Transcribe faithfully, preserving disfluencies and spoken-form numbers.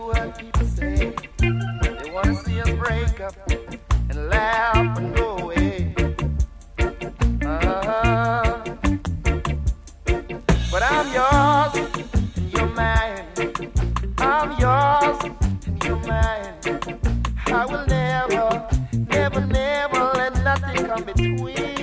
what people say. They wanna see us break up and laugh and go away. Uh-huh. But I'm yours and you're mine. I'm yours and you're mine. I will never, never, never let nothing come between.